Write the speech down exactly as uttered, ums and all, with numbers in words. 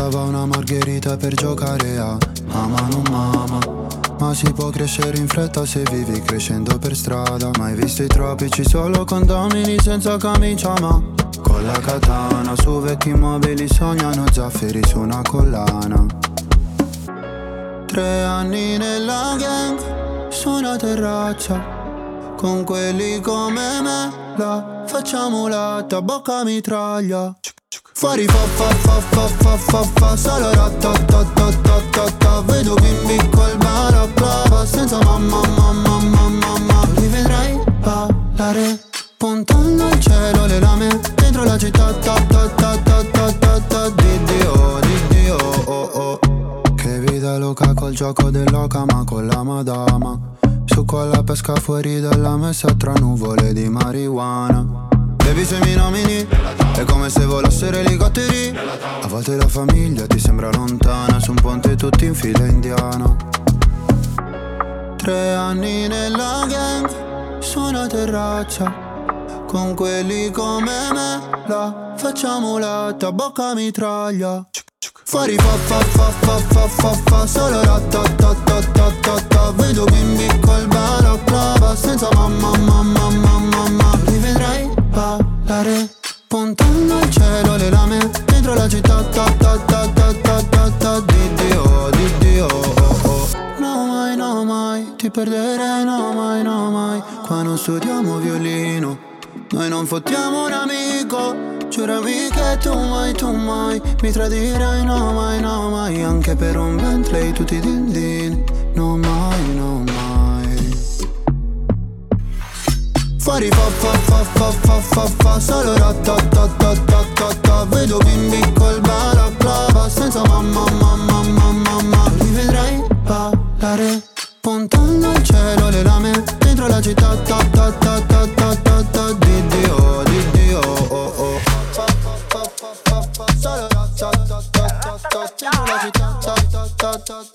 Bastava una margherita per giocare a mamma non mamma. Ma si può crescere in fretta se vivi crescendo per strada. Mai visto i tropici solo condomini senza camicia, ma con la katana su vecchi mobili sognano zaffiri su una collana. Tre anni nella gang su una terrazza con quelli come me, la facciamo latta, bocca mitraglia. Fuori fa fa fa fa fa fa fa solo ratatatatata. Vedo bimbi col balaclava senza mamma mamma mamma mamma. Li vedrai ballare puntando al cielo le lame dentro la città ta ta ta ta ta ta ta. Di Dio, di Dio, oh oh. Che vita loca col gioco dell'oca ma con la madama. Su con la pesca fuori dalla messa tra nuvole di marijuana. Baby se mi nomini è come se volassero elicotteri. A volte la famiglia ti sembra lontana, su un ponte tutti in fila indiana. Tre anni nella gang su una terrazza con quelli come me, la facciamo latta, bocca mitraglia. Fuori fa fa fa fa fa fa fa solo ratatatatata. Vedo bimbi col balaclava senza mamma mamma mamma mamma. Li vedrai ballare puntando al cielo le lame dentro la città ta ta ta ta ta ta ta. Di Dio, di Dio, oh oh. No mai, no mai, ti perderei, no mai, no mai. Qua non studiamo violino, noi non fottiamo un amico. Giurami che tu mai, tu mai mi tradirai, no mai, no mai. Anche per un Bentley tutti din din, no mai, no mai. Fuori fa fa fa fa fa fa fa solo ratatatatata. Vedo bimbi col balaclava senza mamma mamma mamma mamma. Li vedrai ballare puntando al cielo le lame dentro la città ta ta ta ta ta ta ta. Di Dio, di Dio, oh oh. Fa fa fa fa fa fa solo ratatatatata. Dentro la città ta ta ta ta ta.